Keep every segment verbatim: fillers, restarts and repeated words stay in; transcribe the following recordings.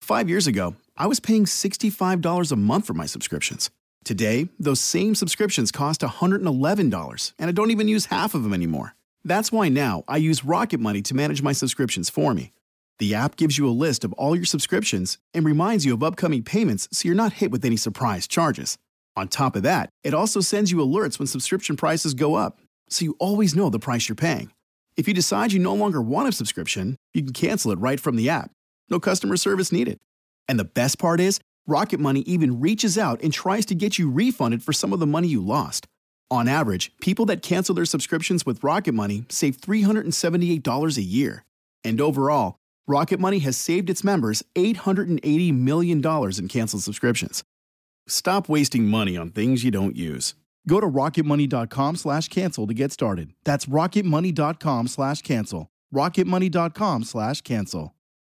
Five years ago, I was paying sixty-five dollars a month for my subscriptions. Today, those same subscriptions cost one hundred eleven dollars, and I don't even use half of them anymore. That's why now I use Rocket Money to manage my subscriptions for me. The app gives you a list of all your subscriptions and reminds you of upcoming payments so you're not hit with any surprise charges. On top of that, it also sends you alerts when subscription prices go up, so you always know the price you're paying. If you decide you no longer want a subscription, you can cancel it right from the app. No customer service needed. And the best part is, Rocket Money even reaches out and tries to get you refunded for some of the money you lost. On average, people that cancel their subscriptions with Rocket Money save three hundred seventy-eight dollars a year. And overall, Rocket Money has saved its members eight hundred eighty million dollars in canceled subscriptions. Stop wasting money on things you don't use. Go to rocketmoney.com slash cancel to get started. That's rocketmoney.com slash cancel. rocketmoney.com slash cancel.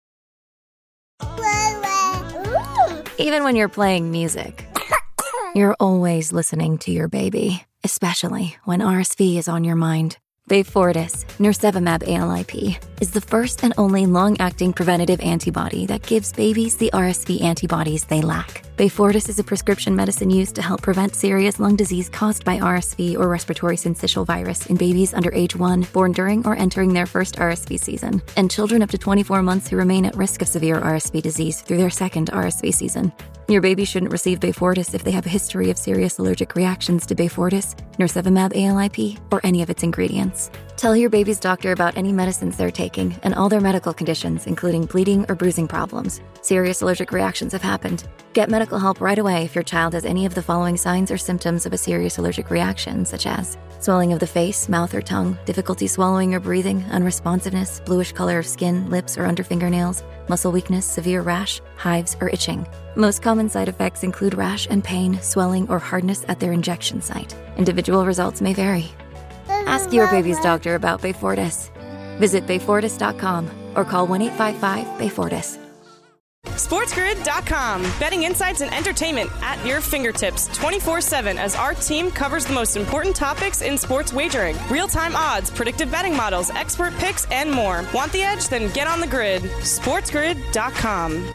Even when you're playing music, you're always listening to your baby, especially when R S V is on your mind. Beyfortus, nirsevimab A L I P, is the first and only long-acting preventative antibody that gives babies the R S V antibodies they lack. Beyfortus is a prescription medicine used to help prevent serious lung disease caused by R S V or respiratory syncytial virus in babies under age one, born during or entering their first R S V season, and children up to twenty-four months who remain at risk of severe R S V disease through their second R S V season. Your baby shouldn't receive Beyfortus if they have a history of serious allergic reactions to Beyfortus, nirsevimab A L I P, or any of its ingredients. Tell your baby's doctor about any medicines they're taking and all their medical conditions, including bleeding or bruising problems. Serious allergic reactions have happened. Get medical help right away if your child has any of the following signs or symptoms of a serious allergic reaction, such as swelling of the face, mouth, or tongue, difficulty swallowing or breathing, unresponsiveness, bluish color of skin, lips, or under fingernails, muscle weakness, severe rash, hives, or itching. Most common side effects include rash and pain, swelling, or hardness at their injection site. Individual results may vary. Ask your baby's doctor about Beyfortus. Visit Beyfortus dot com or call one eight five five Beyfortus. SportsGrid dot com. Betting insights and entertainment at your fingertips twenty-four seven as our team covers the most important topics in sports wagering. Real-time odds, predictive betting models, expert picks, and more. Want the edge? Then get on the grid. SportsGrid dot com.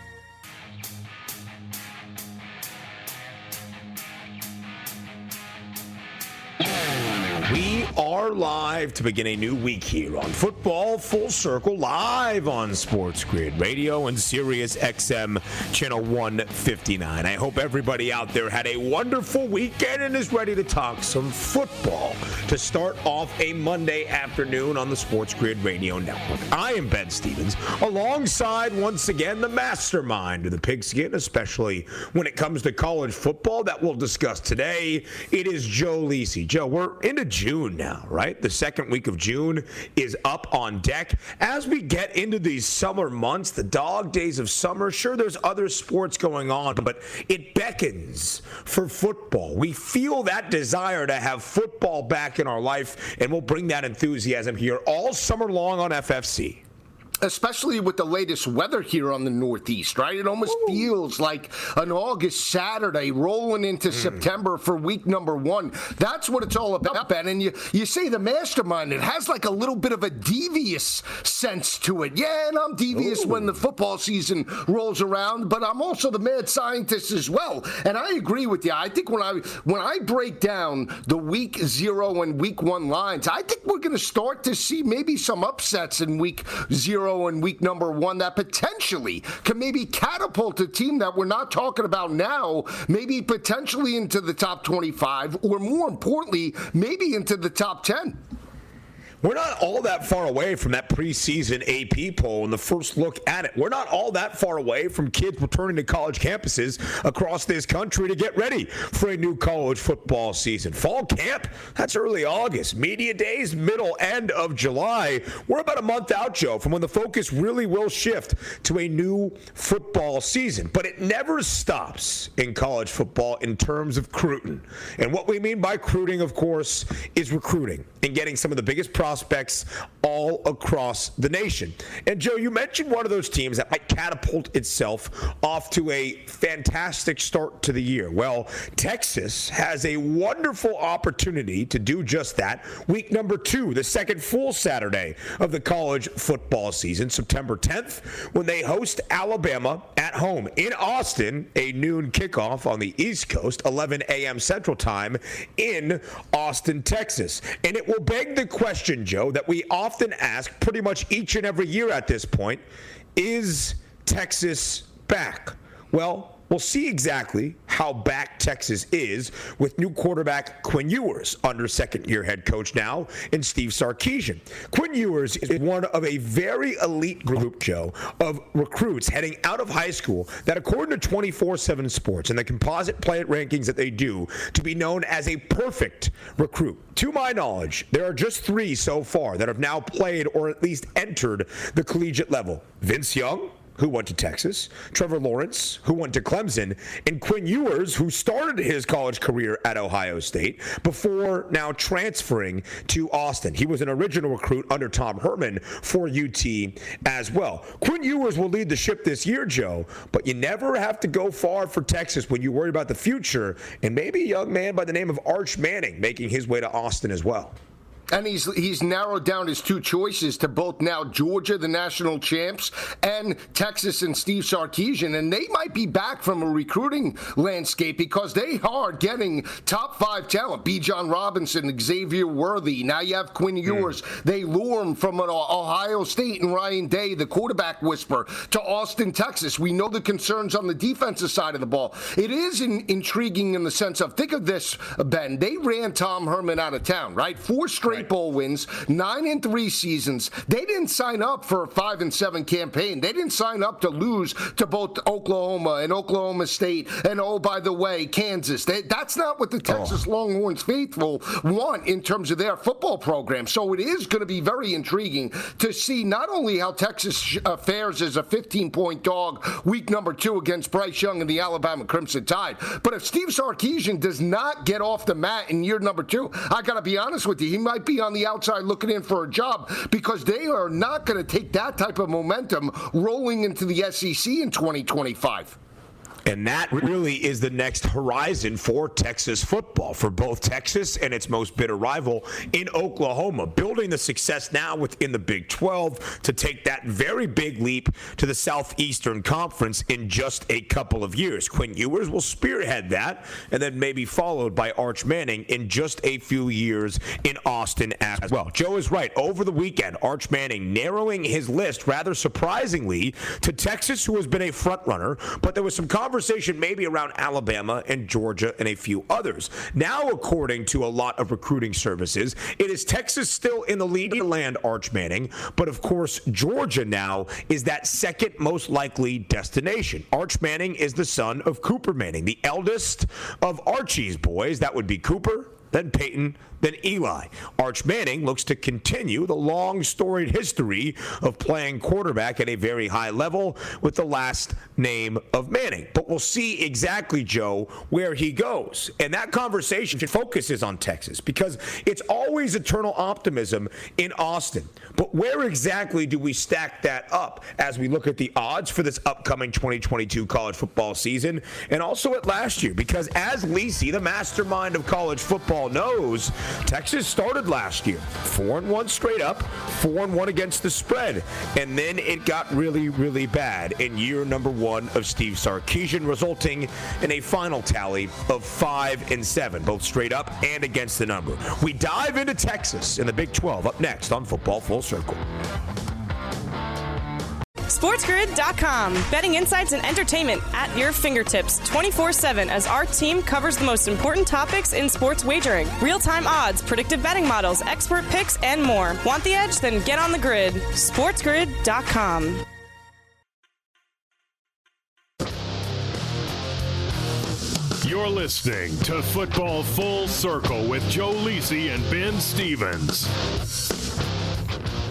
We are live to begin a new week here on Football Full Circle, live on Sports Grid Radio and Sirius X M Channel one fifty-nine. I hope everybody out there had a wonderful weekend and is ready to talk some football to start off a Monday afternoon on the Sports Grid Radio Network. I am Ben Stevens, alongside, once again, the mastermind of the pigskin, especially when it comes to college football that we'll discuss today. It is Joe Lisi. Joe, we're into June now, right? The second week of June is up on deck. As we get into these summer months, the dog days of summer, sure, there's other sports going on, but it beckons for football. We feel that desire to have football back in our life, and we'll bring that enthusiasm here all summer long on F F C. Especially with the latest weather here on the Northeast, right? It almost Ooh. feels like an August Saturday rolling into mm. September for week number one. That's what it's all about, Ben. And you, you say the mastermind, it has like a little bit of a devious sense to it. Yeah, and I'm devious Ooh. when the football season rolls around, but I'm also the mad scientist as well. And I agree with you. I think when I when I break down the week zero and week one lines, I think we're going to start to see maybe some upsets in week zero in week number one that potentially can maybe catapult a team that we're not talking about now, maybe potentially into the top twenty-five, or more importantly, maybe into the top ten. We're not all that far away from that preseason A P poll and the first look at it. We're not all that far away from kids returning to college campuses across this country to get ready for a new college football season. Fall camp, that's early August. Media days, middle, end of July. We're about a month out, Joe, from when the focus really will shift to a new football season. But it never stops in college football in terms of recruiting. And what we mean by recruiting, of course, is recruiting and getting some of the biggest prospects prospects all across the nation. And Joe, you mentioned one of those teams that might catapult itself off to a fantastic start to the year. Well, Texas has a wonderful opportunity to do just that. Week number two, the second full Saturday of the college football season, September tenth, when they host Alabama at home in Austin, a noon kickoff on the East Coast, eleven a.m. Central Time in Austin, Texas. And it will beg the question, Joe, that we often ask pretty much each and every year at this point, is Texas back? Well, we'll see exactly how back Texas is with new quarterback Quinn Ewers under second-year head coach now in Steve Sarkisian. Quinn Ewers is one of a very elite group, Joe, of recruits heading out of high school that, according to twenty-four seven Sports and the composite player rankings that they do, to be known as a perfect recruit. To my knowledge, there are just three so far that have now played or at least entered the collegiate level. Vince Young, who went to Texas, Trevor Lawrence, who went to Clemson, and Quinn Ewers, who started his college career at Ohio State before now transferring to Austin. He was an original recruit under Tom Herman for U T as well. Quinn Ewers will lead the ship this year, Joe, but you never have to go far for Texas when you worry about the future, and maybe a young man by the name of Arch Manning making his way to Austin as well. And he's he's narrowed down his two choices to both now Georgia, the national champs, and Texas and Steve Sarkisian. And they might be back from a recruiting landscape because they are getting top five talent. B. John Robinson, Xavier Worthy. Now you have Quinn Ewers. Mm. They lure him from an Ohio State and Ryan Day, the quarterback whisperer, to Austin, Texas. We know the concerns on the defensive side of the ball. It is in, intriguing in the sense of, think of this, Ben. They ran Tom Herman out of town, right? Four straight bowl wins, nine and three seasons. They didn't sign up for a five and seven campaign. They didn't sign up to lose to both Oklahoma and Oklahoma State and, oh, by the way, Kansas. They, that's not what the Texas oh. Longhorns faithful want in terms of their football program. So it is going to be very intriguing to see not only how Texas uh, fares as a fifteen-point dog week number two against Bryce Young and the Alabama Crimson Tide, but if Steve Sarkisian does not get off the mat in year number two, I got to be honest with you, he might be on the outside looking in for a job because they are not going to take that type of momentum rolling into the S E C in twenty twenty-five. And that really is the next horizon for Texas football, for both Texas and its most bitter rival in Oklahoma, building the success now within the Big twelve to take that very big leap to the Southeastern Conference in just a couple of years. Quinn Ewers will spearhead that, and then maybe followed by Arch Manning in just a few years in Austin as well. Joe is right. Over the weekend, Arch Manning narrowing his list rather surprisingly to Texas, who has been a front runner, but there was some conversation maybe around Alabama and Georgia and a few others. Now, according to a lot of recruiting services, it is Texas still in the lead to land Arch Manning, but of course, Georgia now is that second most likely destination. Arch Manning is the son of Cooper Manning, the eldest of Archie's boys. That would be Cooper, then Peyton, then Eli. Arch Manning looks to continue the long storied history of playing quarterback at a very high level with the last name of Manning. But we'll see exactly, Joe, where he goes. And that conversation focuses on Texas because it's always eternal optimism in Austin. But where exactly do we stack that up as we look at the odds for this upcoming twenty twenty-two college football season and also at last year? Because as Lisi, the mastermind of college football, knows, Texas started last year four and one straight up, four and one against the spread, and then it got really, really bad in year number one of Steve Sarkisian, resulting in a final tally of five and seven, both straight up and against the number. We dive into Texas in the Big twelve up next on Football Full Circle. SportsGrid dot com. Betting insights and entertainment at your fingertips twenty-four seven as our team covers the most important topics in sports wagering. Real-time odds, predictive betting models, expert picks, and more. Want the edge? Then get on the grid. SportsGrid dot com. You're listening to Football Full Circle with Joe Lisi and Ben Stevens.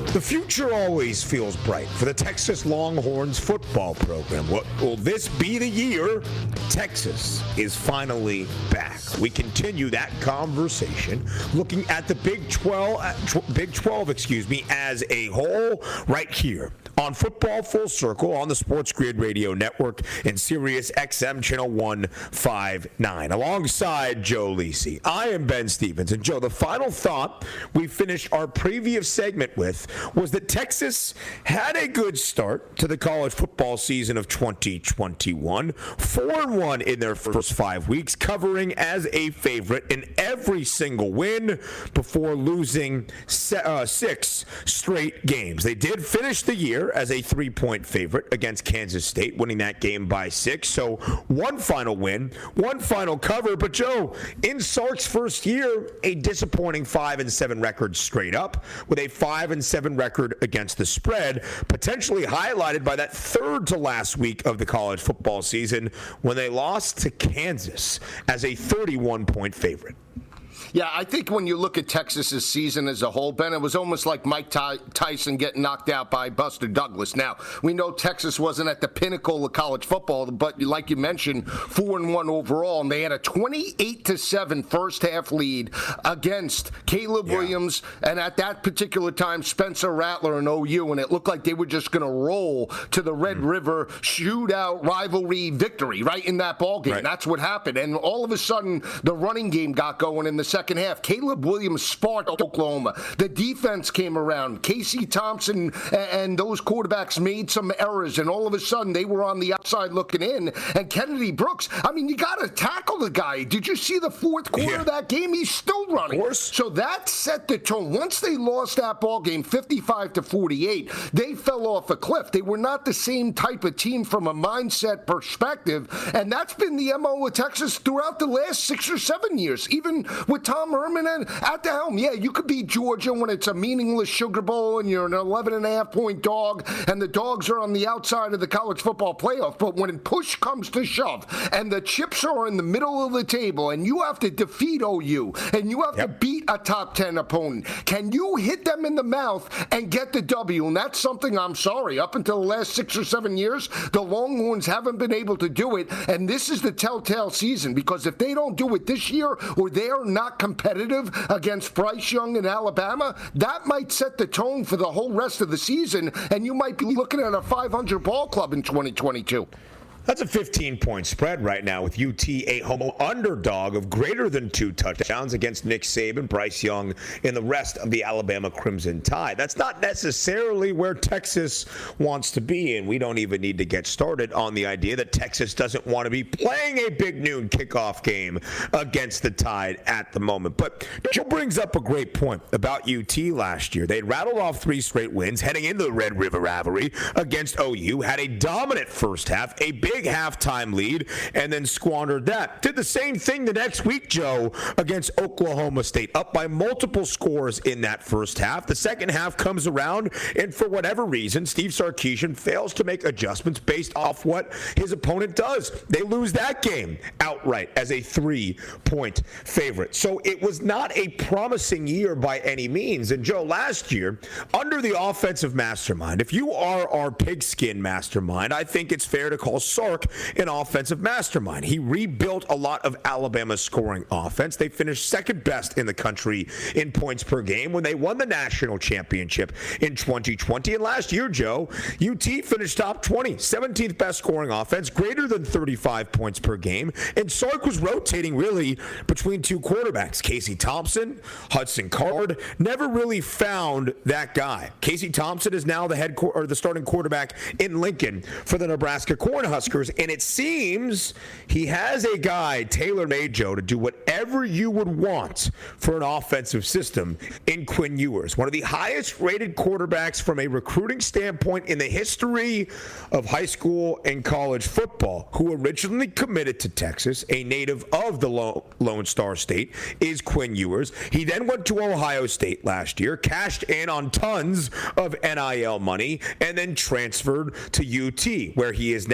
The future always feels bright for the Texas Longhorns football program. What, will this be the year Texas is finally back? We continue that conversation looking at the Big twelve, Big twelve, excuse me, as a whole right here on Football Full Circle on the Sports Grid Radio Network and Sirius X M Channel one fifty-nine. Alongside Joe Lisi, I am Ben Stevens. And Joe, the final thought we finished our previous segment with was that Texas had a good start to the college football season of twenty twenty-one. four and one in their first five weeks, covering as a favorite in every single win before losing uh, six straight games. They did finish the year as a three-point favorite against Kansas State, winning that game by six. So one final win, one final cover. But Joe, in Sark's first year, a disappointing five and seven record straight up, with a five and seven record against the spread, potentially highlighted by that third to last week of the college football season when they lost to Kansas as a thirty-one point favorite. Yeah, I think when you look at Texas's season as a whole, Ben, it was almost like Mike Ty- Tyson getting knocked out by Buster Douglas. Now, we know Texas wasn't at the pinnacle of college football, but like you mentioned, four and one overall, and they had a twenty-eight to seven first half lead against Caleb yeah. Williams, and at that particular time, Spencer Rattler and O U, and it looked like they were just going to roll to the Red mm. River shootout rivalry victory right in that ballgame. Right. That's what happened, and all of a sudden, the running game got going in the second Second half. Caleb Williams sparked Oklahoma. The defense came around. Casey Thompson and those quarterbacks made some errors, and all of a sudden they were on the outside looking in. And Kennedy Brooks, I mean, you got to tackle the guy. Did you see the fourth quarter yeah. of that game? He's still running. Of course. So that set the tone. Once they lost that ball game fifty-five to forty-eight, they fell off a cliff. They were not the same type of team from a mindset perspective, and that's been the M O of Texas throughout the last six or seven years, even with Tom Herman at the helm. Yeah, you could beat Georgia when it's a meaningless Sugar Bowl and you're an eleven and a half point dog and the dogs are on the outside of the college football playoff. But when push comes to shove and the chips are in the middle of the table and you have to defeat O U and you have yep. to beat a top ten opponent, can you hit them in the mouth and get the W? And that's something, I'm sorry, up until the last six or seven years, the Longhorns haven't been able to do it. And this is the telltale season, because if they don't do it this year or they are not competitive against Bryce Young in Alabama, that might set the tone for the whole rest of the season, and you might be looking at a five hundred ball club in twenty twenty-two. That's a fifteen point spread right now, with U T a home underdog of greater than two touchdowns against Nick Saban, Bryce Young, and the rest of the Alabama Crimson Tide. That's not necessarily where Texas wants to be, and we don't even need to get started on the idea that Texas doesn't want to be playing a big noon kickoff game against the Tide at the moment. But Joe brings up a great point about U T last year. They rattled off three straight wins heading into the Red River rivalry against O U, had a dominant first half, a big Big halftime lead, and then squandered that. Did the same thing the next week, Joe, against Oklahoma State, up by multiple scores in that first half. The second half comes around, and for whatever reason, Steve Sarkisian fails to make adjustments based off what his opponent does. They lose that game outright as a three-point favorite. So it was not a promising year by any means. And Joe, last year, under the offensive mastermind, if you are our pigskin mastermind, I think it's fair to call Sark an offensive mastermind. He rebuilt a lot of Alabama's scoring offense. They finished second best in the country in points per game when they won the national championship in twenty twenty. And last year, Joe, U T finished top twenty, seventeenth best scoring offense, greater than thirty-five points per game. And Sark was rotating really between two quarterbacks, Casey Thompson, Hudson Card. Never really found that guy. Casey Thompson is now the head co- or the starting quarterback in Lincoln for the Nebraska Cornhuskers. And it seems he has a guy tailor-made, Joe, to do whatever you would want for an offensive system in Quinn Ewers, one of the highest-rated quarterbacks from a recruiting standpoint in the history of high school and college football, who originally committed to Texas, a native of the Lone Star State, is Quinn Ewers. He then went to Ohio State last year, cashed in on tons of N I L money, and then transferred to U T, where he is now going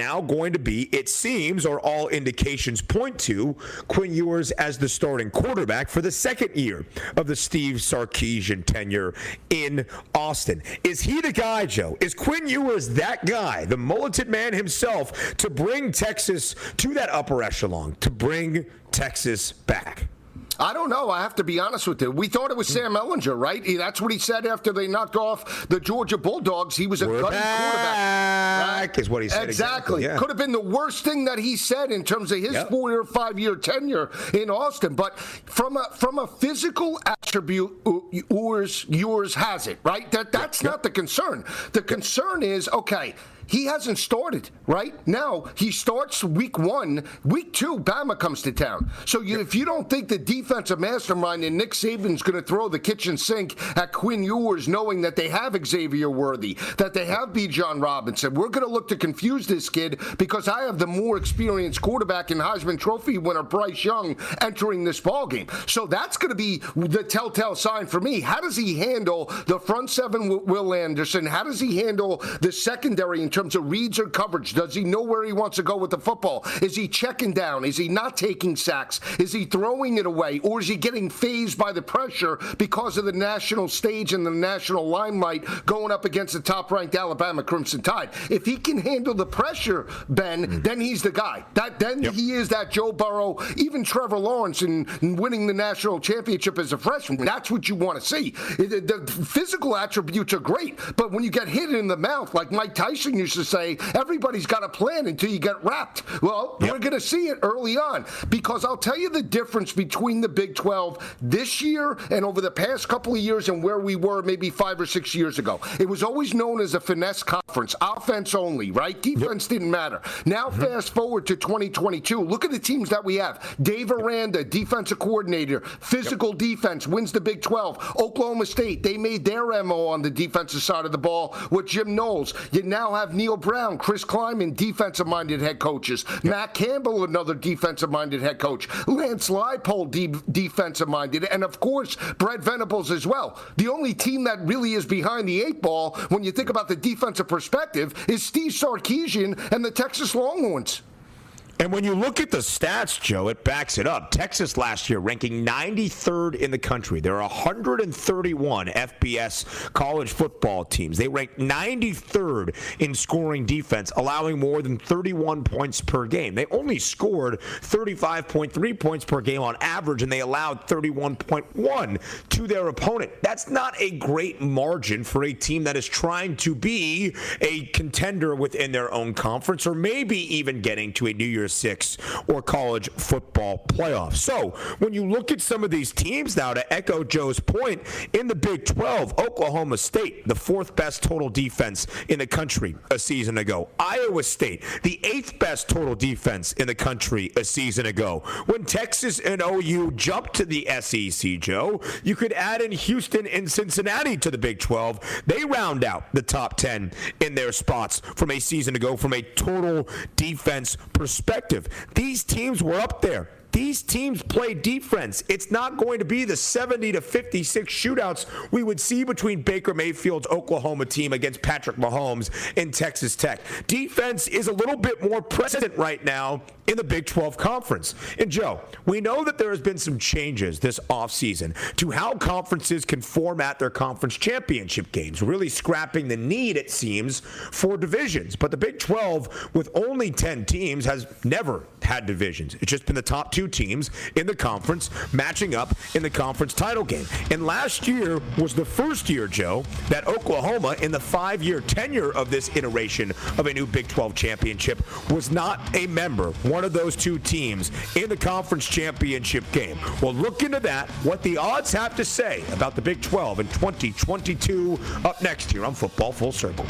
going to be, it seems, or all indications point to, Quinn Ewers as the starting quarterback for the second year of the Steve Sarkisian tenure in Austin. Is he the guy, Joe? Is Quinn Ewers that guy, the mulleted man himself, to bring Texas to that upper echelon, to bring Texas back? I don't know. I have to be honest with you. We thought it was Sam Ehlinger, right? He, that's what he said after they knocked off the Georgia Bulldogs. He was a We're gutty quarterback. Right? Is what he said. Exactly. exactly yeah. Could have been the worst thing that he said in terms of his yep. four or five-year tenure in Austin. But from a from a physical attribute, Ewers, Ewers has it, right? That That's yep. not the concern. The concern is, okay, he hasn't started, right? Now, he starts week one. Week two, Bama comes to town. So you, if you don't think the defensive mastermind and Nick Saban's going to throw the kitchen sink at Quinn Ewers, knowing that they have Xavier Worthy, that they have Bijan Robinson, we're going to look to confuse this kid because I have the more experienced quarterback in Heisman Trophy winner Bryce Young entering this ballgame. So that's going to be the telltale sign for me. How does he handle the front seven with Will Anderson? How does he handle the secondary in terms of reads or coverage? Does he know where he wants to go with the football? Is he checking down? Is he not taking sacks? Is he throwing it away? Or is he getting fazed by the pressure because of the national stage and the national limelight going up against the top-ranked Alabama Crimson Tide? If he can handle the pressure, Ben, mm. then he's the guy. That Then yep. he is that Joe Burrow, even Trevor Lawrence in, in winning the national championship as a freshman. That's what you want to see. The, the physical attributes are great, but when you get hit in the mouth, like Mike Tyson used to say, everybody's got a plan until you get wrapped. Well, yep. we're going to see it early on, because I'll tell you the difference between the Big twelve this year and over the past couple of years and where we were maybe five or six years ago. It was always known as a finesse conference, offense only, right? Defense yep. didn't matter. Now, mm-hmm. fast forward to twenty twenty-two. Look at the teams that we have. Dave Aranda, defensive coordinator, physical yep. defense, wins the Big twelve. Oklahoma State, they made their M O on the defensive side of the ball with Jim Knowles. You now have Neil Brown, Chris Kleiman, defensive-minded head coaches. Yep. Matt Campbell, another defensive-minded head coach. Lance Leipold, de- defensive-minded. And, of course, Brett Venables as well. The only team that really is behind the eight ball, when you think about the defensive perspective, is Steve Sarkisian and the Texas Longhorns. And when you look at the stats, Joe, it backs it up. Texas last year ranking ninety-third in the country. There are one hundred thirty-one F B S college football teams. They ranked ninety-third in scoring defense, allowing more than thirty-one points per game. They only scored thirty-five point three points per game on average, and they allowed thirty-one point one to their opponent. That's not a great margin for a team that is trying to be a contender within their own conference, or maybe even getting to a New Year's Six or college football playoffs. So when you look at some of these teams now, to echo Joe's point, in the Big twelve, Oklahoma State, the fourth best total defense in the country a season ago. Iowa State, the eighth best total defense in the country a season ago. When Texas and O U jumped to the S E C, Joe, you could add in Houston and Cincinnati to the Big twelve. They round out the top ten in their spots from a season ago from a total defense perspective. These teams were up there. These teams play defense. It's not going to be the seventy to fifty-six shootouts we would see between Baker Mayfield's Oklahoma team against Patrick Mahomes in Texas Tech. Defense is a little bit more present right now in the Big twelve Conference. And Joe, we know that there has been some changes this offseason to how conferences can format their conference championship games, really scrapping the need, it seems, for divisions. But the Big twelve, with only ten teams, has never had divisions. It's just been the top two teams in the conference matching up in the conference title game. And last year was the first year, Joe, that Oklahoma, in the five-year tenure of this iteration of a new Big twelve championship, was not a member, one of those two teams, in the conference championship game. Well, look into that, what the odds have to say about the Big twelve in twenty twenty-two, up next here on Football Full Circle.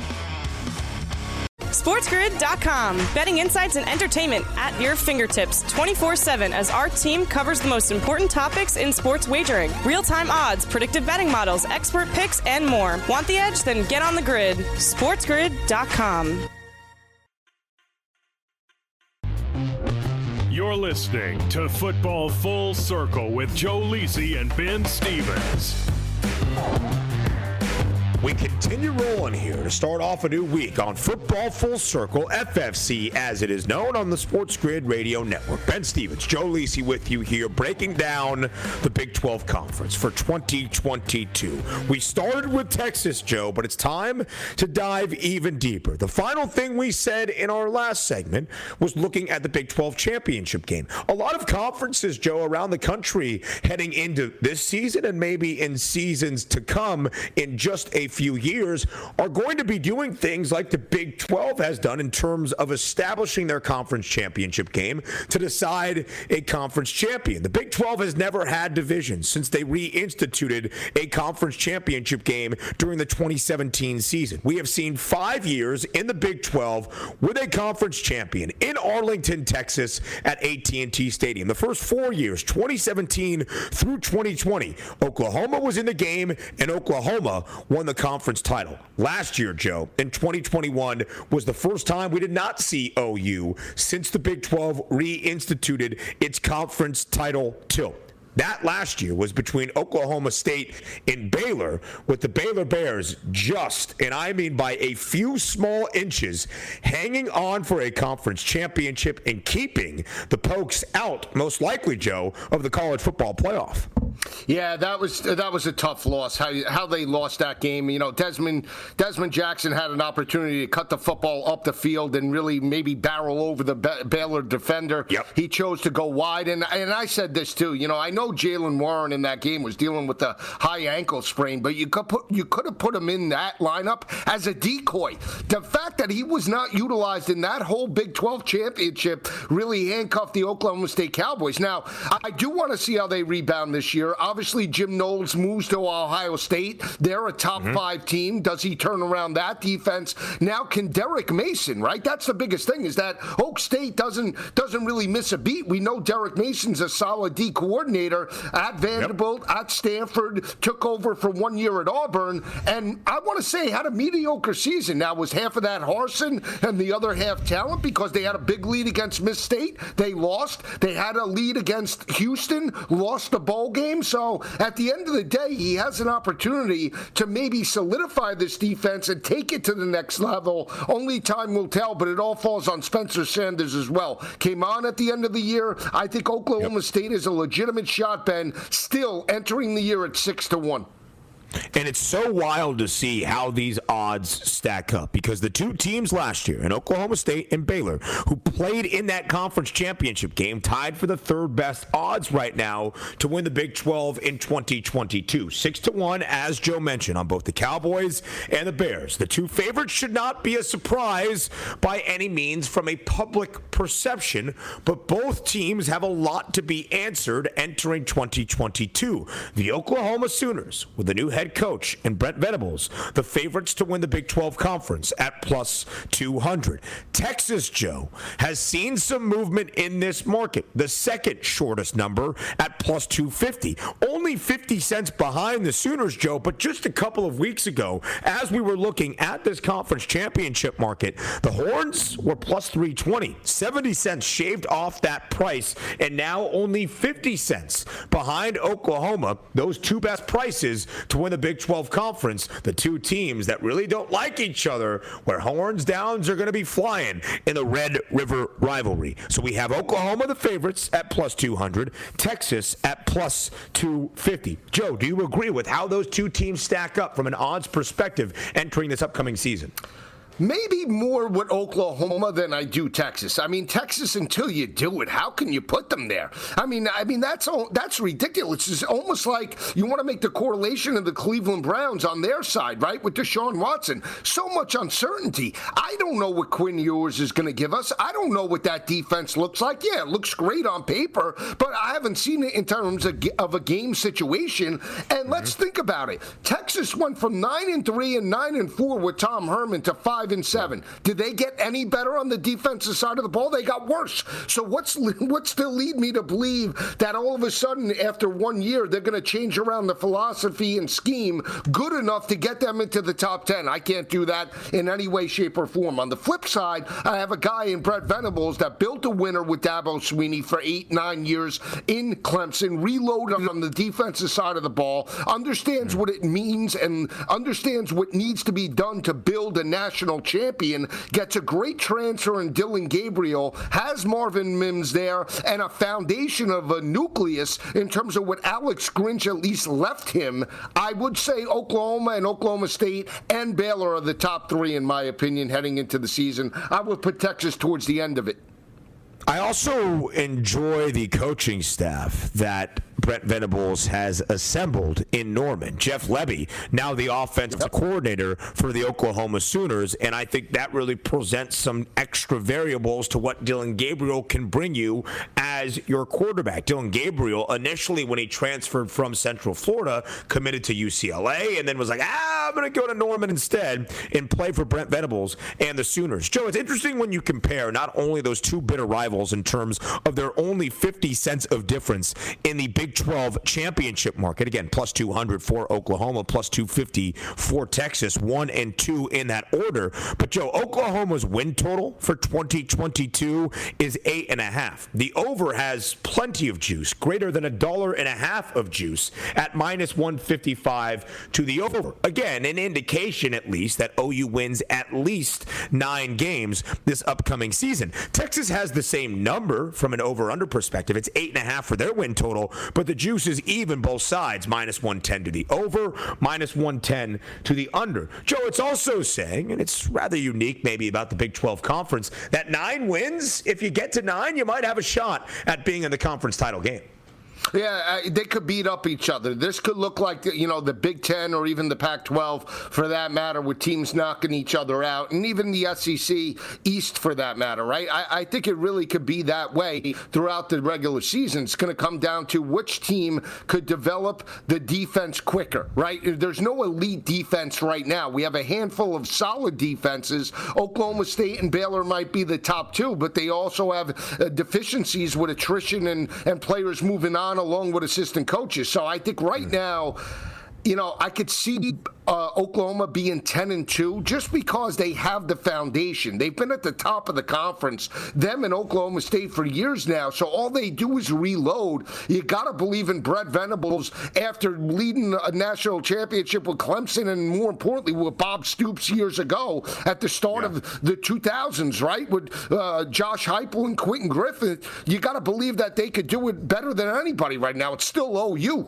SportsGrid dot com. Betting insights and entertainment at your fingertips twenty-four seven as our team covers the most important topics in sports wagering. Real-time odds, predictive betting models, expert picks, and more. Want the edge? Then get on the grid. SportsGrid dot com. You're listening to Football Full Circle with Joe Lisi and Ben Stevens. We continue rolling here to start off a new week on Football Full Circle, F F C as it is known, on the Sports Grid Radio Network. Ben Stevens, Joe Lisi with you here, breaking down the Big twelve Conference for twenty twenty-two. We started with Texas, Joe, but it's time to dive even deeper. The final thing we said in our last segment was looking at the Big twelve championship game. A lot of conferences, Joe, around the country heading into this season and maybe in seasons to come in just a few years are going to be doing things like the Big twelve has done in terms of establishing their conference championship game to decide a conference champion. The Big twelve has never had divisions since they reinstituted a conference championship game during the twenty seventeen season. We have seen five years in the Big twelve with a conference champion in Arlington, Texas at A T and T Stadium. The first four years, twenty seventeen through twenty twenty, Oklahoma was in the game and Oklahoma won the conference title. Last year, Joe, in twenty twenty-one, was the first time we did not see O U since the Big twelve reinstituted its conference title tilt. That last year was between Oklahoma State and Baylor, with the Baylor Bears just, and I mean by a few small inches, hanging on for a conference championship and keeping the Pokes out, most likely, Joe, of the college football playoff. Yeah, that was that was a tough loss. How how they lost that game. You know, Desmond Desmond Jackson had an opportunity to cut the football up the field and really maybe barrel over the Baylor defender. Yep. He chose to go wide, and and I said this too. You know, I know Jaylen Warren in that game was dealing with a high ankle sprain, but you could put you could have put him in that lineup as a decoy. The fact that he was not utilized in that whole Big twelve championship really handcuffed the Oklahoma State Cowboys. Now, I do want to see how they rebound this year. Obviously, Jim Knowles moves to Ohio State. They're a top mm-hmm. five team. Does he turn around that defense? Now, can Derek Mason, right? That's the biggest thing, is that Oak State doesn't doesn't really miss a beat. We know Derek Mason's a solid D coordinator at Vanderbilt, yep. at Stanford, took over for one year at Auburn, and I want to say had a mediocre season. Now, was half of that Harsin and the other half talent because they had a big lead against Miss State? They lost. They had a lead against Houston, lost the bowl game. So at the end of the day, he has an opportunity to maybe solidify this defense and take it to the next level. Only time will tell, but it all falls on Spencer Sanders as well. Came on at the end of the year. I think Oklahoma yep. State is a legitimate shot, Ben, still entering the year at six to one. And it's so wild to see how these odds stack up, because the two teams last year, in Oklahoma State and Baylor, who played in that conference championship game, tied for the third best odds right now to win the Big twelve in twenty twenty-two. Six to one, as Joe mentioned, on both the Cowboys and the Bears. The two favorites should not be a surprise by any means from a public perception, but both teams have a lot to be answered entering twenty twenty-two. The Oklahoma Sooners, with the new head coach and Brent Venables, the favorites to win the Big twelve Conference at plus two hundred. Texas, Joe, has seen some movement in this market. The second shortest number at plus two fifty. Only fifty cents behind the Sooners, Joe, but just a couple of weeks ago, as we were looking at this conference championship market, the Horns were plus three twenty. seventy cents shaved off that price, and now only fifty cents behind Oklahoma, those two best prices to win the Big twelve Conference, the two teams that really don't like each other, where horns downs are going to be flying in the Red River rivalry. So we have Oklahoma, the favorites, at plus two hundred, Texas at plus two fifty. Joe, do you agree with how those two teams stack up from an odds perspective entering this upcoming season? Maybe more with Oklahoma than I do Texas. I mean, Texas, until you do it, how can you put them there? I mean, I mean that's all, that's ridiculous. It's almost like you want to make the correlation of the Cleveland Browns on their side, right, with Deshaun Watson. So much uncertainty. I don't know what Quinn Ewers is going to give us. I don't know what that defense looks like. Yeah, it looks great on paper, but I haven't seen it in terms of, of a game situation. And let's mm-hmm. think about it. Texas went from nine and three and nine and four with Tom Herman to five five and seven. Did they get any better on the defensive side of the ball? They got worse. So what's what's to lead me to believe that all of a sudden, after one year, they're going to change around the philosophy and scheme good enough to get them into the top ten? I can't do that in any way, shape, or form. On the flip side, I have a guy in Brent Venables that built a winner with Dabo Swinney for eight, nine years in Clemson, reloaded on the defensive side of the ball, understands what it means and understands what needs to be done to build a national champion, gets a great transfer in Dylan Gabriel, has Marvin Mims there, and a foundation of a nucleus in terms of what Alex Grinch at least left him. I would say Oklahoma and Oklahoma State and Baylor are the top three, in my opinion, heading into the season. I would put Texas towards the end of it. I also enjoy the coaching staff that Brent Venables has assembled in Norman. Jeff Lebby, now the offensive coordinator for the Oklahoma Sooners, and I think that really presents some extra variables to what Dylan Gabriel can bring you as your quarterback. Dylan Gabriel, initially when he transferred from Central Florida, committed to U C L A and then was like, ah, I'm going to go to Norman instead and play for Brent Venables and the Sooners. Joe, it's interesting when you compare not only those two bitter rivals in terms of their only fifty cents of difference in the Big twelve championship market. Again, plus two hundred for Oklahoma, plus two fifty for Texas, one and two in that order. But Joe, Oklahoma's win total for twenty twenty-two is eight and a half. The over has plenty of juice, greater than a dollar and a half of juice at minus one fifty-five to the over. Again, an indication at least that O U wins at least nine games this upcoming season. Texas has the same number from an over-under perspective. It's eight and a half for their win total, but the juice is even both sides, minus one ten to the over, minus one ten to the under. Joe, it's also saying, and it's rather unique maybe about the Big twelve Conference, that nine wins, if you get to nine, you might have a shot at being in the conference title game. Yeah, uh, they could beat up each other. This could look like, you know, the Big Ten or even the Pac twelve, for that matter, with teams knocking each other out, and even the S E C East, for that matter, right? I, I think it really could be that way throughout the regular season. It's going to come down to which team could develop the defense quicker, right? There's no elite defense right now. We have a handful of solid defenses. Oklahoma State and Baylor might be the top two, but they also have uh, deficiencies with attrition and, and players moving on along with assistant coaches. So I think right now, you know, I could see uh, Oklahoma being ten and two just because they have the foundation. They've been at the top of the conference, them and Oklahoma State, for years now. So all they do is reload. You got to believe in Brent Venables after leading a national championship with Clemson and, more importantly, with Bob Stoops years ago at the start yeah. of the two thousands, right? With uh, Josh Heupel and Quentin Griffin. You got to believe that they could do it better than anybody right now. It's still O U.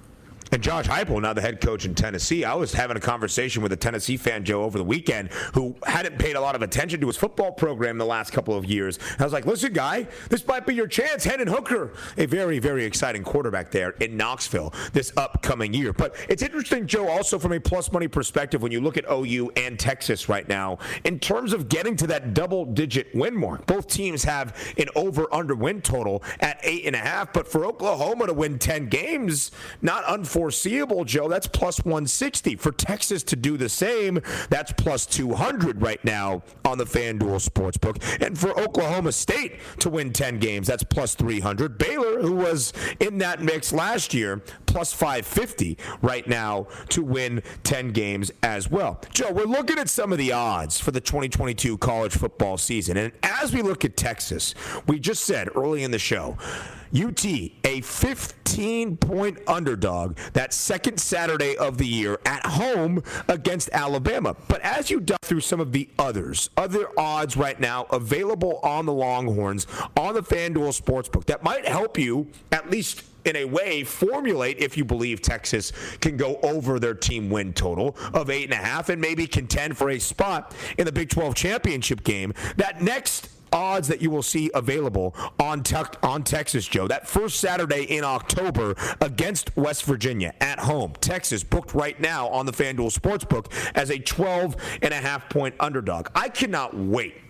And Josh Heupel, now the head coach in Tennessee, I was having a conversation with a Tennessee fan, Joe, over the weekend who hadn't paid a lot of attention to his football program the last couple of years. I was like, listen, guy, this might be your chance. Hendon Hooker, a very, very exciting quarterback there in Knoxville this upcoming year. But it's interesting, Joe, also from a plus money perspective, when you look at O U and Texas right now, in terms of getting to that double-digit win mark. Both teams have an over-under win total at eight and a half. But for Oklahoma to win ten games, not unfortunately, foreseeable, Joe, that's plus one sixty. For Texas to do the same, that's plus two hundred right now on the FanDuel Sportsbook. And for Oklahoma State to win ten games, that's plus three hundred. Baylor, who was in that mix last year, plus five fifty right now to win ten games as well. Joe, we're looking at some of the odds for the twenty twenty-two college football season. And as we look at Texas, we just said early in the show, U T, a fifteen-point underdog that second Saturday of the year at home against Alabama. But as you dive through some of the others, other odds right now available on the Longhorns on the FanDuel Sportsbook that might help you, at least in a way, formulate if you believe Texas can go over their team win total of eight and a half and maybe contend for a spot in the Big twelve championship game. That next odds that you will see available on te- on Texas, Joe. That first Saturday in October against West Virginia at home. Texas booked right now on the FanDuel Sportsbook as a twelve and a half point underdog. I cannot wait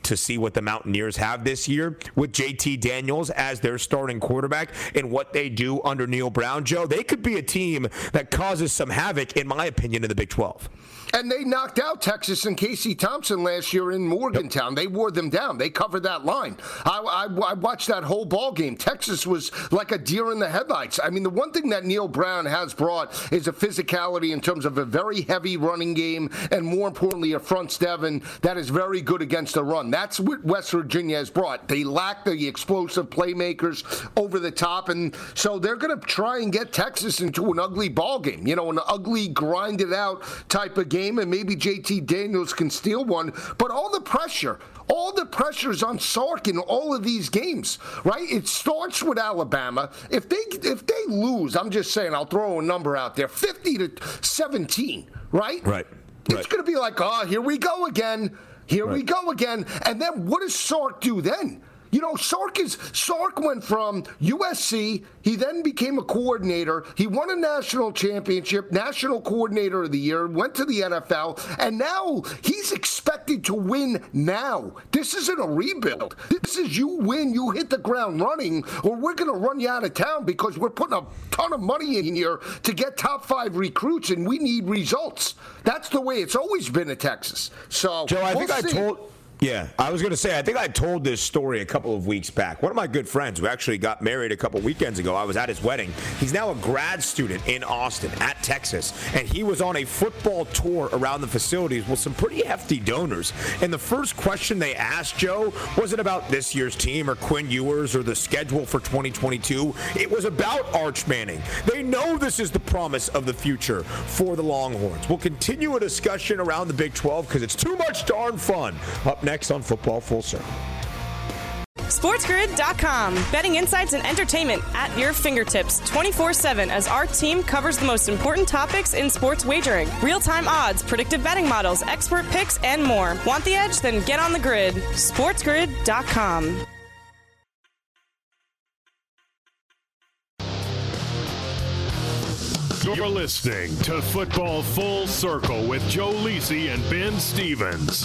wait to see what the Mountaineers have this year with J T Daniels as their starting quarterback and what they do under Neil Brown. Joe, they could be a team that causes some havoc, in my opinion, in the Big twelve. And they knocked out Texas and Casey Thompson last year in Morgantown. Yep. They wore them down. They covered that line. I, I, I watched that whole ball game. Texas was like a deer in the headlights. I mean, the one thing that Neil Brown has brought is a physicality in terms of a very heavy running game and, more importantly, a front seven that is very good against the run. That's what West Virginia has brought. They lack the explosive playmakers over the top, and so they're going to try and get Texas into an ugly ball game, you know, an ugly, grinded-out type of game. And maybe J T Daniels can steal one, but all the pressure, all the pressure is on Sark in all of these games, right? It starts with Alabama. If they if they lose, I'm just saying, I'll throw a number out there, fifty to seventeen, right? Right. It's right. going to be like, oh, here we go again. Here right. we go again. And then what does Sark do then? You know, Sark is Sark went from U S C. He then became a coordinator. He won a national championship, national coordinator of the year, went to the N F L, and now he's expected to win now. This isn't a rebuild. This is you win, you hit the ground running, or we're going to run you out of town because we're putting a ton of money in here to get top five recruits, and we need results. That's the way it's always been at Texas. So, Joe, I we'll think see. I told. Yeah, I was going to say, I think I told this story a couple of weeks back. One of my good friends who actually got married a couple weekends ago, I was at his wedding. He's now a grad student in Austin at Texas, and he was on a football tour around the facilities with some pretty hefty donors. And the first question they asked Joe wasn't about this year's team or Quinn Ewers or the schedule for twenty twenty-two. It was about Arch Manning. They know this is the promise of the future for the Longhorns. We'll continue a discussion around the Big twelve because it's too much darn fun. Up next on Football Full Circle. SportsGrid dot com. Betting insights and entertainment at your fingertips twenty-four seven as our team covers the most important topics in sports wagering. Real-time odds, predictive betting models, expert picks, and more. Want the edge? Then get on the grid. SportsGrid dot com. You're listening to Football Full Circle with Joe Lisi and Ben Stevens.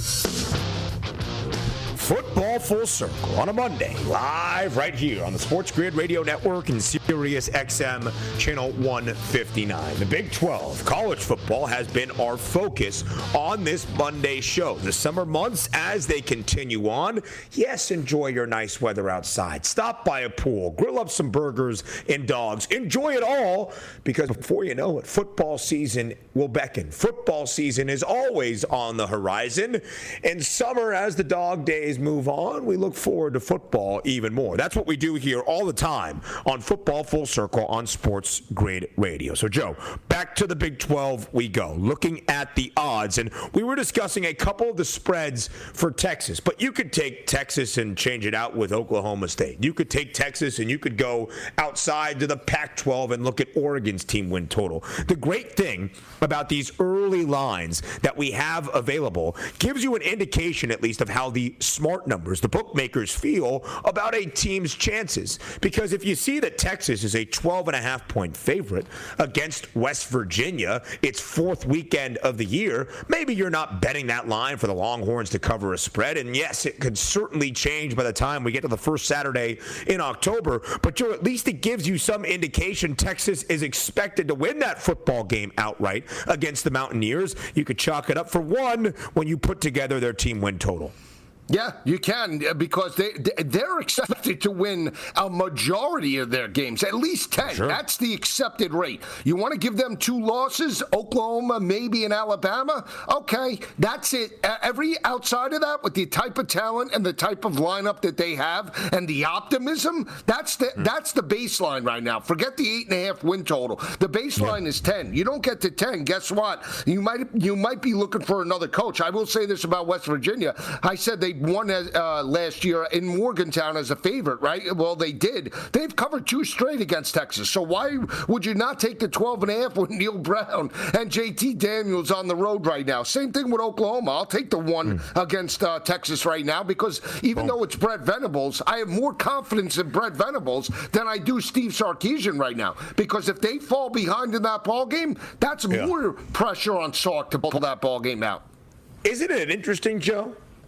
Football Full Circle on a Monday, live right here on the Sports Grid Radio Network and Sirius X M Channel one fifty-nine. The Big twelve, college football, has been our focus on this Monday show. The summer months, as they continue on, yes, enjoy your nice weather outside. Stop by a pool, grill up some burgers and dogs. Enjoy it all, because before you know it, football season will beckon. Football season is always on the horizon, and summer, as the dog days move on, we look forward to football even more. That's what we do here all the time on Football Full Circle on Sports Grid Radio. So, Joe, back to the Big twelve we go, looking at the odds. And we were discussing a couple of the spreads for Texas, but you could take Texas and change it out with Oklahoma State. You could take Texas and you could go outside to the Pac twelve and look at Oregon's team win total. The great thing about these early lines that we have available gives you an indication, at least, of how the smart numbers, the bookmakers, feel about a team's chances. Because if you see that Texas is a twelve and a half point favorite against West Virginia, its fourth weekend of the year, maybe you're not betting that line for the Longhorns to cover a spread. And yes, it could certainly change by the time we get to the first Saturday in October. But Joe, at least it gives you some indication Texas is expected to win that football game outright against the Mountaineers. You could chalk it up for one when you put together their team win total. Yeah, you can, because they, they're expected to win a majority of their games, at least ten. Sure. That's the accepted rate. You want to give them two losses, Oklahoma, maybe, and Alabama? Okay, that's it. Every outside of that, with the type of talent and the type of lineup that they have and the optimism, that's the, mm. that's the baseline right now. Forget the eight and a half win total. The baseline yeah. is ten. You don't get to ten, guess what? You might, you might be looking for another coach. I will say this about West Virginia. I said they won uh, last year in Morgantown as a favorite, right? Well, they did. They've covered two straight against Texas. So why would you not take the twelve and a half with Neil Brown and J T Daniels on the road right now? Same thing with Oklahoma. I'll take the one mm. against uh, Texas right now, because even oh. though it's Brett Venables, I have more confidence in Brett Venables than I do Steve Sarkisian right now. Because if they fall behind in that ball game, that's yeah. more pressure on Sark to pull that ball game out. Isn't it interesting, Joe,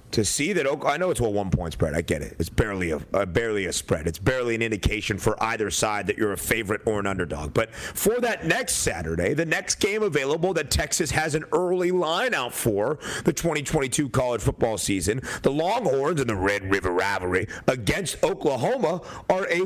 to see that Oklahoma, I know it's a one-point spread. I get it. It's barely a, a barely a spread. It's barely an indication for either side that you're a favorite or an underdog. But for that next Saturday, the next game available that Texas has an early line out for the twenty twenty-two college football season, the Longhorns and the Red River Rivalry against Oklahoma are a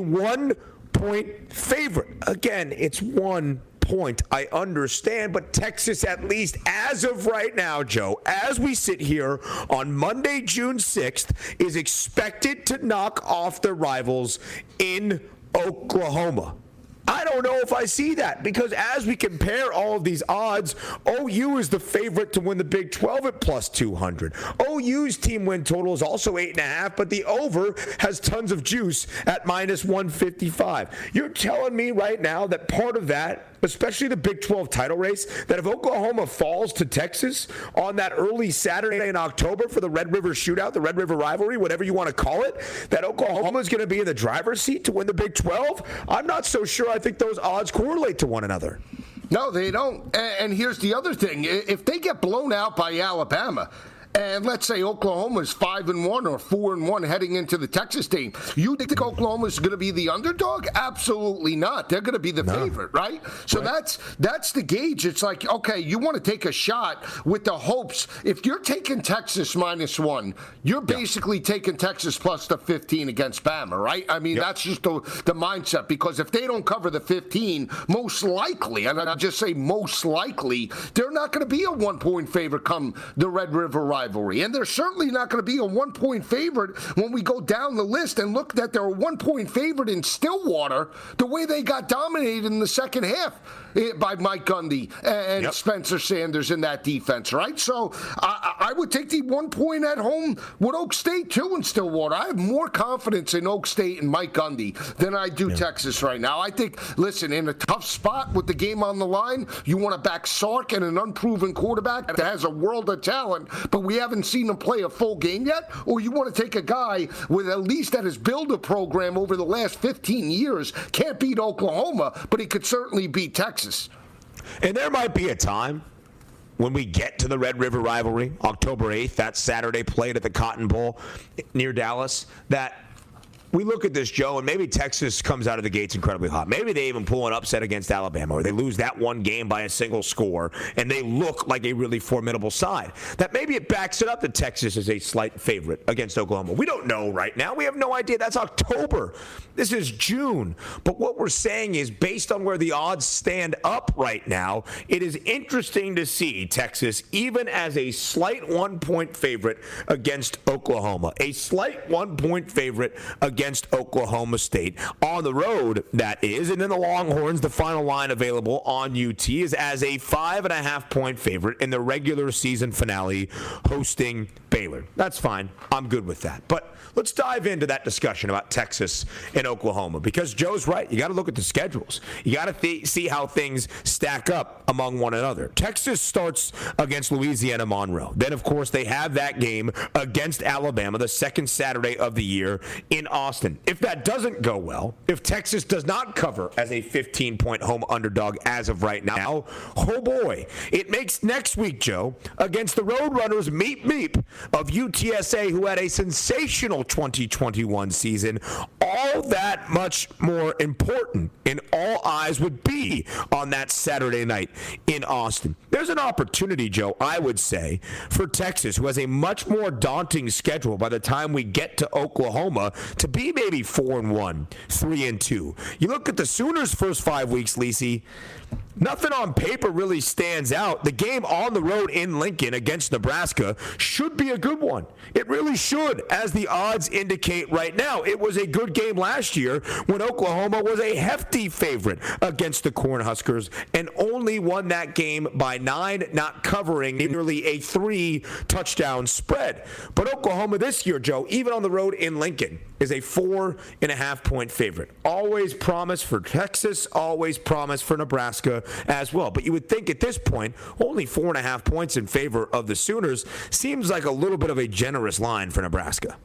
one-point favorite. Again, it's one point, I understand, but Texas, at least as of right now, Joe, as we sit here on Monday, June sixth, is expected to knock off their rivals in Oklahoma. I don't know if I see that, because as we compare all of these odds, O U is the favorite to win the Big twelve at plus two hundred. O U's team win total is also eight and a half, but the over has tons of juice at minus one fifty-five. You're telling me right now that part of that, especially the Big twelve title race, that if Oklahoma falls to Texas on that early Saturday in October for the Red River Shootout, the Red River Rivalry, whatever you want to call it, that Oklahoma is going to be in the driver's seat to win the Big twelve? I'm not so sure I think those odds correlate to one another. No, they don't. And here's the other thing. If they get blown out by Alabama, and let's say Oklahoma's five and one or four and one heading into the Texas game, you think Oklahoma's going to be the underdog? Absolutely not. They're going to be the no. favorite, right? So right. that's that's the gauge. It's like, okay, you want to take a shot with the hopes. If you're taking Texas minus one, you're basically yep. taking Texas plus the fifteen against Bama, right? I mean, yep. that's just the, the mindset, because if they don't cover the fifteen, most likely, and I just say most likely, they're not going to be a one-point favorite come the Red River Rivalry. And they're certainly not going to be a one-point favorite when we go down the list and look that they're a one-point favorite in Stillwater, the way they got dominated in the second half by Mike Gundy and yep. Spencer Sanders in that defense, right? So I, I would take the one point at home with Oak State, too, in Stillwater. I have more confidence in Oak State and Mike Gundy than I do yeah. Texas right now. I think, listen, in a tough spot with the game on the line, you want to back Sark and an unproven quarterback that has a world of talent, but we haven't seen him play a full game yet, or you want to take a guy with at least that has built a program over the last fifteen years, can't beat Oklahoma, but he could certainly beat Texas. And there might be a time when we get to the Red River Rivalry, October eighth, that Saturday played at the Cotton Bowl near Dallas, that we look at this, Joe, and maybe Texas comes out of the gates incredibly hot. Maybe they even pull an upset against Alabama, or they lose that one game by a single score, and they look like a really formidable side. That maybe it backs it up that Texas is a slight favorite against Oklahoma. We don't know right now. We have no idea. That's October. This is June. But what we're saying is, based on where the odds stand up right now, it is interesting to see Texas even as a slight one-point favorite against Oklahoma. A slight one-point favorite against against Oklahoma State on the road, that is. And then the Longhorns, the final line available on U T is as a five and a half point favorite in the regular season finale, hosting Baylor. That's fine. I'm good with that. But let's dive into that discussion about Texas and Oklahoma, because Joe's right. You got to look at the schedules. You got to th- see how things stack up among one another. Texas starts against Louisiana Monroe. Then, of course, they have that game against Alabama, the second Saturday of the year in Austin. If that doesn't go well, if Texas does not cover as a fifteen-point home underdog as of right now, oh boy, it makes next week, Joe, against the Roadrunners meep meep of U T S A, who had a sensational twenty twenty-one season, all that much more important, and all eyes would be on that Saturday night in Austin. There's an opportunity, Joe, I would say, for Texas, who has a much more daunting schedule by the time we get to Oklahoma, to be maybe four and one, three and two. You look at the Sooners' first five weeks, Lisi, nothing on paper really stands out. The game on the road in Lincoln against Nebraska should be a good one. It really should, as the odds indicate right now. It was a good game last year when Oklahoma was a hefty favorite against the Cornhuskers and only won that game by nine, not covering nearly a three-touchdown spread. But Oklahoma this year, Joe, even on the road in Lincoln, is a four and a half point favorite. Always promise for Texas, always promise for Nebraska as well. But you would think at this point, only four and a half points in favor of the Sooners seems like a little bit of a generous line for Nebraska.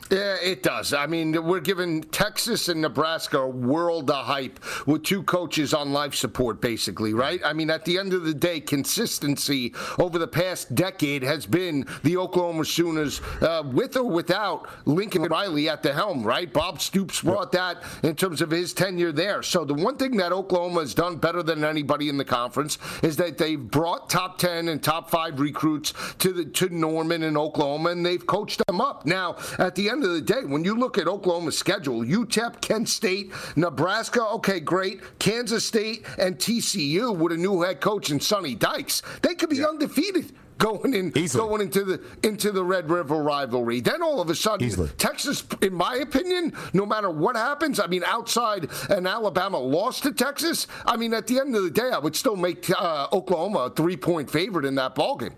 Yeah, it does. I mean, we're giving Texas and Nebraska a world of hype with two coaches on life support, basically, right? I mean, at the end of the day, consistency over the past decade has been the Oklahoma Sooners, uh, with or without Lincoln Riley at the helm, right? Bob Stoops brought that in terms of his tenure there. So the one thing that Oklahoma has done better than anybody in the conference is that they've brought top ten and top five recruits to the to Norman and Oklahoma, and they've coached them up. Now, at the end of the day, when you look at Oklahoma's schedule, U T E P, Kent State, Nebraska, okay, great, Kansas State, and T C U with a new head coach in Sonny Dykes, they could be yeah. undefeated going in, Easily. going into the into the Red River rivalry. Then all of a sudden, Easily. Texas, in my opinion, no matter what happens, I mean, outside an Alabama loss to Texas, I mean, at the end of the day, I would still make uh, Oklahoma a three-point favorite in that ballgame.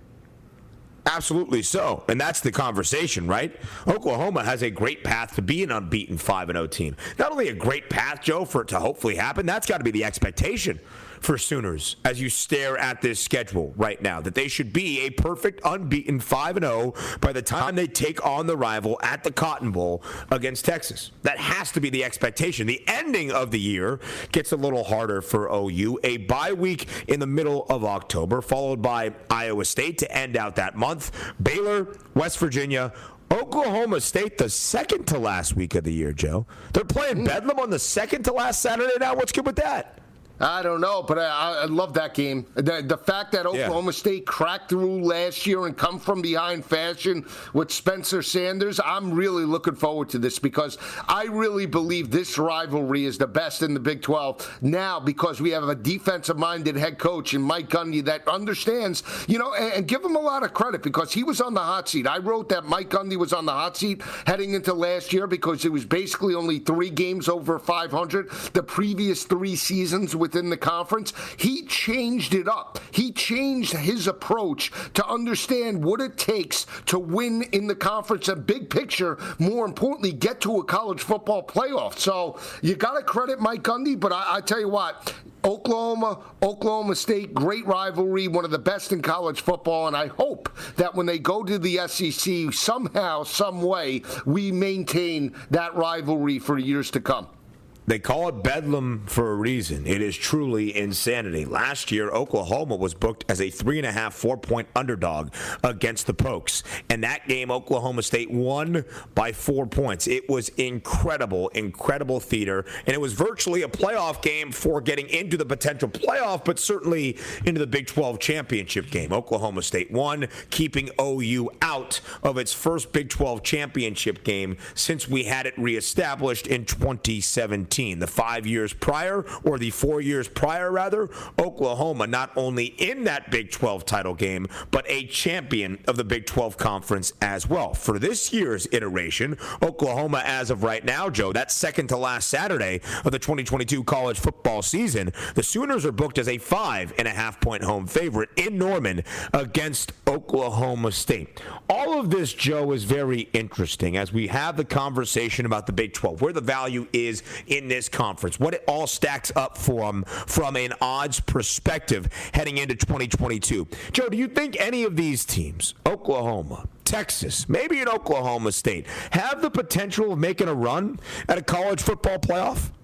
Absolutely so. And that's the conversation, right? Oklahoma has a great path to be an unbeaten five and oh team. Not only a great path, Joe, for it to hopefully happen, that's got to be the expectation for Sooners as you stare at this schedule right now, that they should be a perfect unbeaten five and oh by the time they take on the rival at the Cotton Bowl against Texas. That has to be the expectation. The ending of the year gets a little harder for O U. A bye week in the middle of October, followed by Iowa State to end out that month. Baylor, West Virginia, Oklahoma State, the second to last week of the year, Joe. They're playing Bedlam on the second to last Saturday now. What's good with that? I don't know, but I, I love that game. The, the fact that Oklahoma yeah. State cracked through last year and come from behind fashion with Spencer Sanders, I'm really looking forward to this because I really believe this rivalry is the best in the Big twelve now because we have a defensive-minded head coach in Mike Gundy that understands, you know, and, and give him a lot of credit because he was on the hot seat. I wrote that Mike Gundy was on the hot seat heading into last year because it was basically only three games over five hundred the previous three seasons with in the conference. He changed it up. He changed his approach to understand what it takes to win in the conference and big picture, more importantly, get to a college football playoff. So you got to credit Mike Gundy, but I, I tell you what, Oklahoma, Oklahoma State, great rivalry, one of the best in college football, and I hope that when they go to the S E C, somehow, some way, we maintain that rivalry for years to come. They call it Bedlam for a reason. It is truly insanity. Last year, Oklahoma was booked as a three and a half, four point underdog against the Pokes. And that game, Oklahoma State won by four points. It was incredible, incredible theater. And it was virtually a playoff game for getting into the potential playoff, but certainly into the Big twelve championship game. Oklahoma State won, keeping O U out of its first Big twelve championship game since we had it reestablished in twenty seventeen. The five years prior, or the four years prior, rather, Oklahoma not only in that Big twelve title game, but a champion of the Big twelve Conference as well. For this year's iteration, Oklahoma, as of right now, Joe, that's second to last Saturday of the twenty twenty-two college football season, the Sooners are booked as a five and a half point home favorite in Norman against Oklahoma State. All of this, Joe, is very interesting as we have the conversation about the Big twelve, where the value is in this conference, what it all stacks up for them from an odds perspective heading into twenty twenty-two. Joe, do you think any of these teams, Oklahoma, Texas, maybe in Oklahoma State, have the potential of making a run at a college football playoff?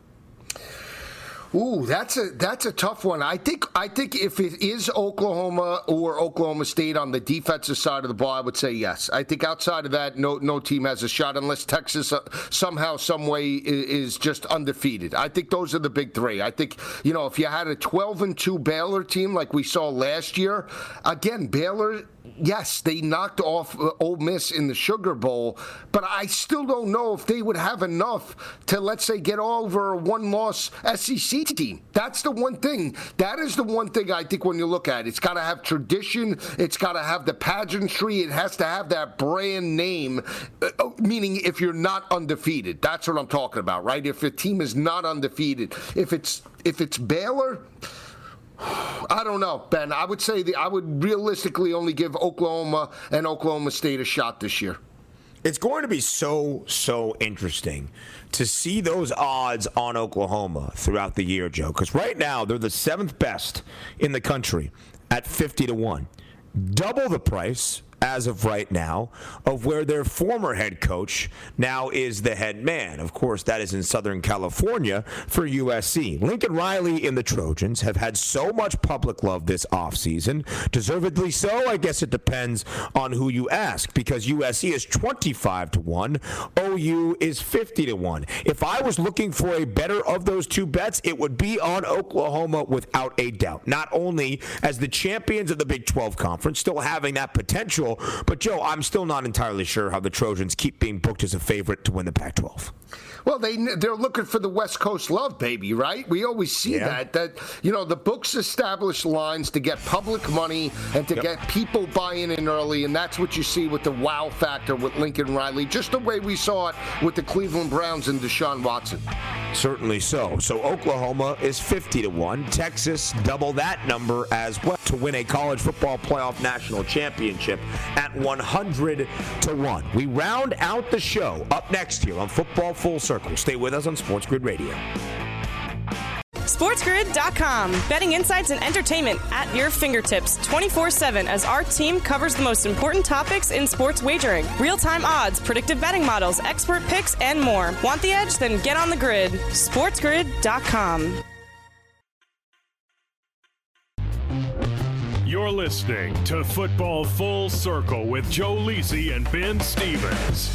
Ooh, that's a that's a tough one. I think I think if it is Oklahoma or Oklahoma State on the defensive side of the ball, I would say yes. I think outside of that, no no team has a shot unless Texas uh, somehow, some way is, is just undefeated. I think those are the big three. I think, you know, if you had a twelve and two Baylor team like we saw last year, again, Baylor, yes, they knocked off uh, Ole Miss in the Sugar Bowl, but I still don't know if they would have enough to, let's say, get over a one-loss S E C team. That's the one thing. That is the one thing I think when you look at it. It's got to have tradition. It's got to have the pageantry. It has to have that brand name, uh, meaning if you're not undefeated. That's what I'm talking about, right? If a team is not undefeated. If it's if it's Baylor, I don't know, Ben. I would say the, I would realistically only give Oklahoma and Oklahoma State a shot this year. It's going to be so, so interesting to see those odds on Oklahoma throughout the year, Joe, because right now they're the seventh best in the country at fifty to one. Double the price as of right now, of where their former head coach now is the head man. Of course, that is in Southern California for U S C. Lincoln Riley and the Trojans have had so much public love this offseason. Deservedly so, I guess it depends on who you ask, because U S C is twenty-five to one, O U is fifty to one. If I was looking for a better of those two bets, it would be on Oklahoma without a doubt. Not only as the champions of the Big twelve Conference, still having that potential, but, Joe, I'm still not entirely sure how the Trojans keep being booked as a favorite to win the Pac twelve. Well, they, they're looking for the West Coast love, baby, right? We always see yeah. that, that, you know, the books establish lines to get public money and to yep. get people buying in early, and that's what you see with the wow factor with Lincoln Riley, just the way we saw it with the Cleveland Browns and Deshaun Watson. Certainly so. So Oklahoma is fifty to one. Texas double that number as well to win a college football playoff national championship at one hundred to one. We round out the show up next here on Football Full Circle. Stay with us on Sports Grid Radio. SportsGrid dot com. Betting insights and entertainment at your fingertips twenty-four seven as our team covers the most important topics in sports wagering. Real-time odds, predictive betting models, expert picks, and more. Want the edge? Then get on the grid. SportsGrid dot com. You're listening to Football Full Circle with Joe Lisi and Ben Stevens.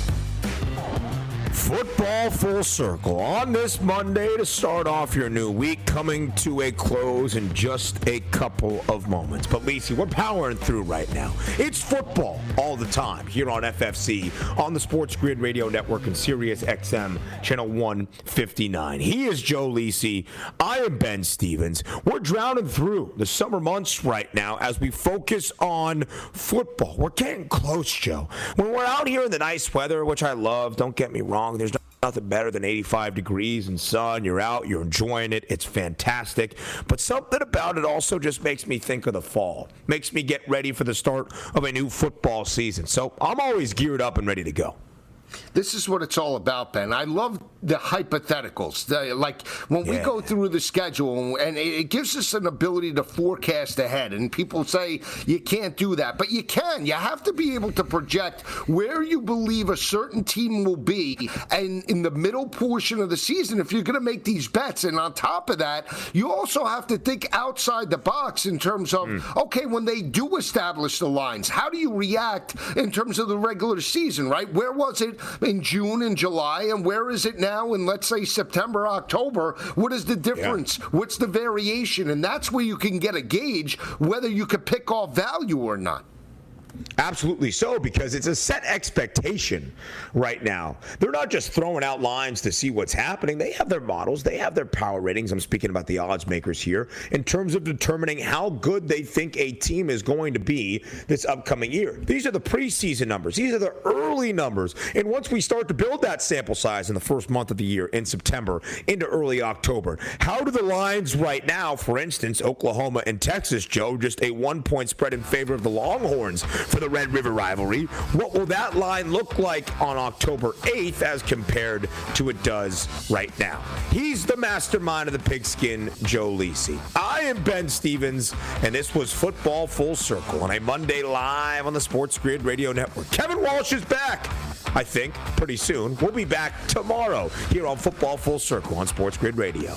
Football Full Circle on this Monday to start off your new week, coming to a close in just a couple of moments. But, Lisi, we're powering through right now. It's football all the time here on F F C, on the Sports Grid Radio Network and Sirius X M Channel one fifty-nine. He is Joe Lisi. I am Ben Stevens. We're drowning through the summer months right now as we focus on football. We're getting close, Joe. When we're out here in the nice weather, which I love, don't get me wrong, there's nothing better than eighty-five degrees and sun. You're out, you're enjoying it. It's fantastic. But something about it also just makes me think of the fall. Makes me get ready for the start of a new football season. So I'm always geared up and ready to go. This is what it's all about, Ben. I love the hypotheticals. The, like when we yeah. go through the schedule, and it gives us an ability to forecast ahead. And people say you can't do that, but you can. You have to be able to project where you believe a certain team will be, and in the middle portion of the season, if you're going to make these bets. And on top of that, you also have to think outside the box in terms of, mm. okay, when they do establish the lines, how do you react in terms of the regular season, right? Where was it in June and July, and where is it now in, let's say, September, October? What is the difference? Yeah. What's the variation? And that's where you can get a gauge whether you could pick off value or not. Absolutely so, because it's a set expectation right now. They're not just throwing out lines to see what's happening. They have their models. They have their power ratings. I'm speaking about the odds makers here in terms of determining how good they think a team is going to be this upcoming year. These are the preseason numbers. These are the early numbers. And once we start to build that sample size in the first month of the year, in September, into early October, how do the lines right now, for instance, Oklahoma and Texas, Joe, just a one-point spread in favor of the Longhorns for the Red River rivalry. What will that line look like on October eighth as compared to it does right now? He's the mastermind of the pigskin, Joe Lisi. I am Ben Stevens, and this was Football Full Circle on a Monday live on the Sports Grid Radio Network. Kevin Walsh is back, I think, pretty soon. We'll be back tomorrow here on Football Full Circle on Sports Grid Radio.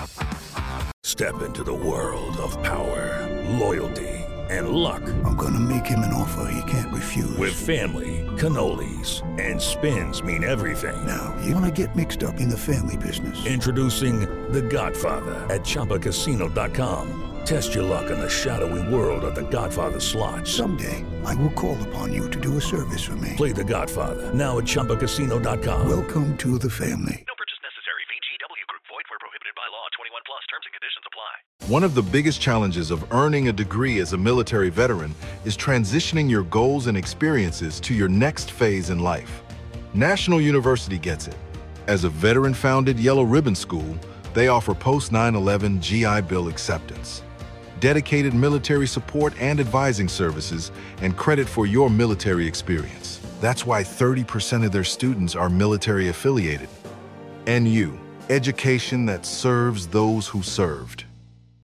Step into the world of power, loyalty, and luck. I'm gonna make him an offer he can't refuse. With family, cannolis, and spins mean everything. Now, you wanna get mixed up in the family business. Introducing The Godfather at Chumba Casino dot com. Test your luck in the shadowy world of The Godfather slot. Someday, I will call upon you to do a service for me. Play The Godfather, now at Chumba Casino dot com. Welcome to the family. No purchase necessary. V G W Group. Void where prohibited by law. twenty-one plus. Terms and conditions apply. One of the biggest challenges of earning a degree as a military veteran is transitioning your goals and experiences to your next phase in life. National University gets it. As a veteran-founded Yellow Ribbon School, they offer post nine eleven G I Bill acceptance, dedicated military support and advising services, and credit for your military experience. That's why thirty percent of their students are military affiliated. N U, education that serves those who served.